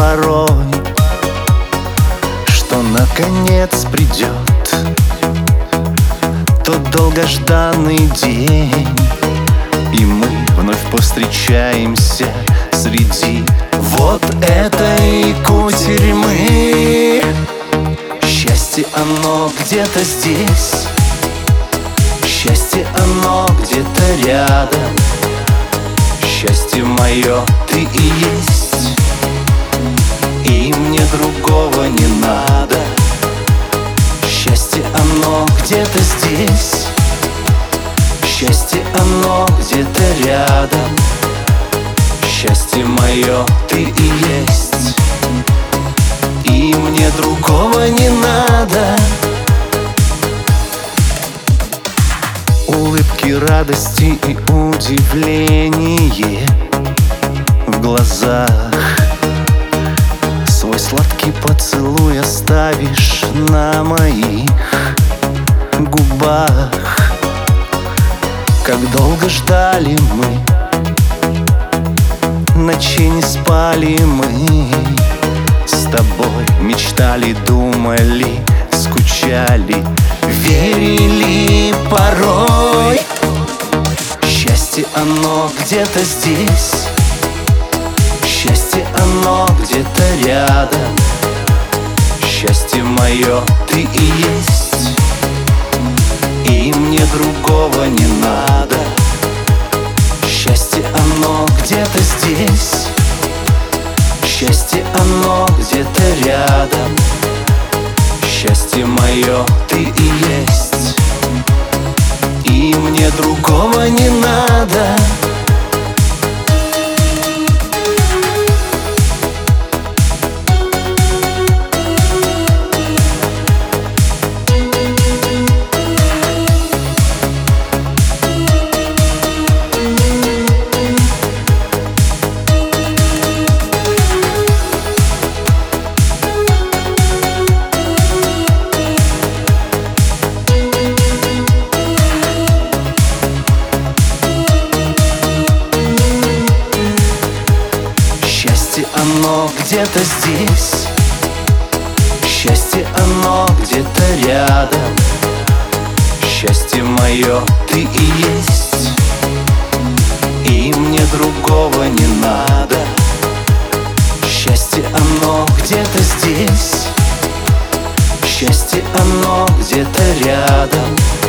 порой, что наконец придет тот долгожданный день, и мы вновь повстречаемся среди вот этой кутерьмы. Счастье, оно где-то здесь, счастье, оно где-то рядом. Счастье мое, ты и есть, и мне другого не надо. Счастье, оно где-то здесь, счастье, оно где-то рядом. Счастье мое, ты и есть, и мне другого не надо. Улыбки, радости и удивление в глазах. Свой сладкий поцелуй оставишь на моих губах. Как долго ждали мы, ночей не спали мы, с тобой мечтали, думали, скучали, верили порой. Счастье, оно где-то здесь, счастье, оно где-то рядом. Счастье мое, ты и есть, и мне другого не надо. Счастье, оно где-то здесь, счастье, оно где-то рядом. Счастье мое, ты и есть, и мне другого не надо. Счастье, оно где-то здесь, счастье, оно где-то рядом. Счастье мое, ты и есть, и мне другого не надо. Счастье, оно где-то здесь, счастье, оно где-то рядом.